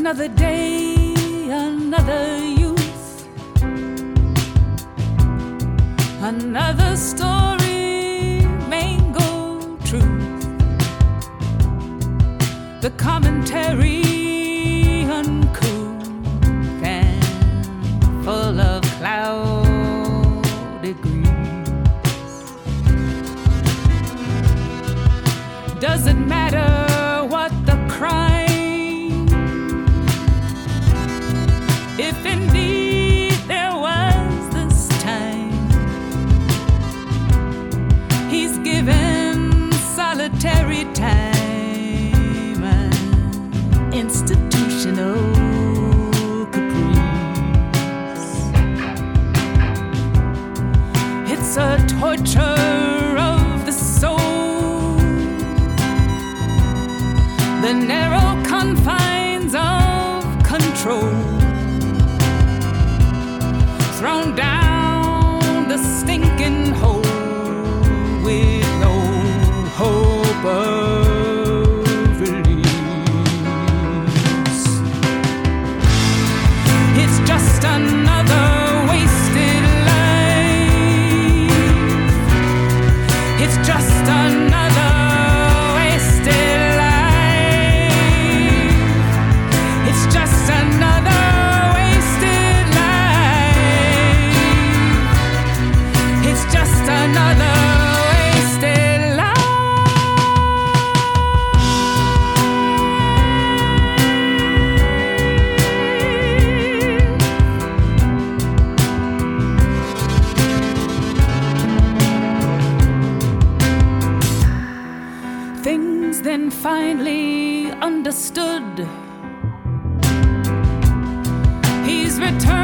Another day, another youth, another story, mango truth. The commentary uncouth and full of cloudy grease. Does it matter what the crime? If indeed there was this time, he's given solitary time and institutional caprice. It's a torture of the soul, the narrow confines of control, thrown down the stinking hole with no hope of release. It's just another wasted life. It's just another wasted life. It's just another wasted life. It's just another wasted life. Things then finally understood. He's returned